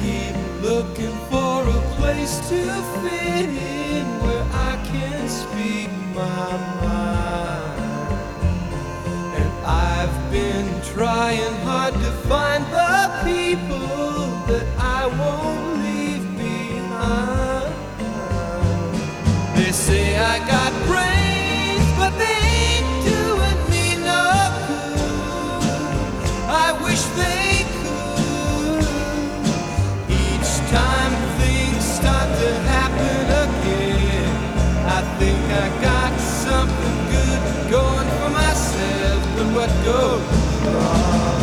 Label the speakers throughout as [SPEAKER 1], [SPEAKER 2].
[SPEAKER 1] keep looking for a place to fit in where I can speak my mind. And I've been trying hard to find the people that I won't leave behind. They say I got brains, but they ain't doing me no good. I wish they could. Each time things start to happen again, I think I got something good going for myself. But what goes wrong?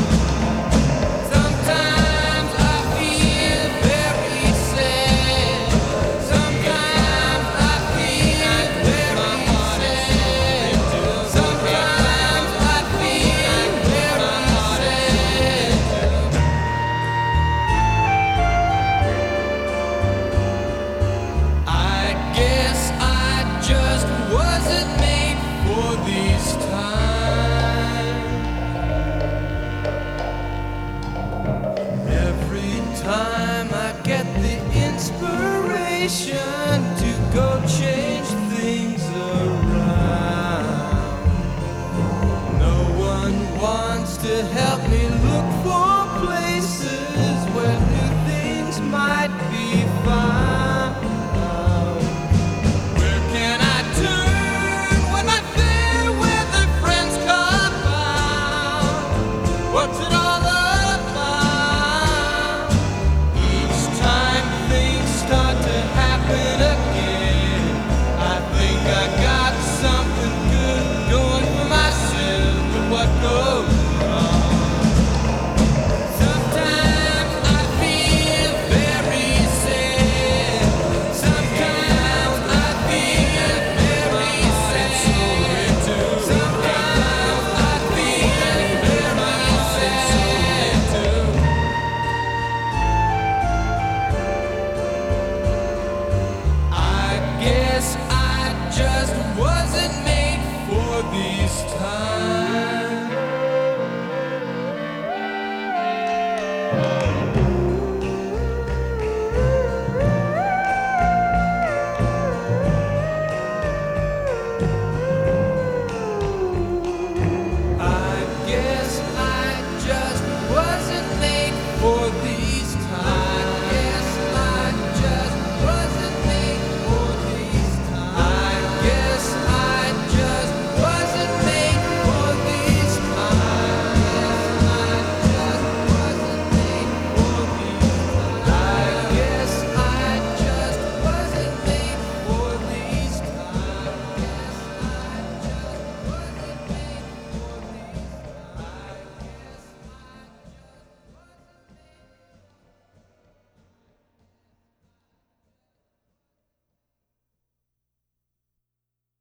[SPEAKER 1] Sometimes I feel very sad. Sometimes I feel very sad. Sometimes I feel very sad. I guess I just wasn't made for these times. Every time I get the inspiration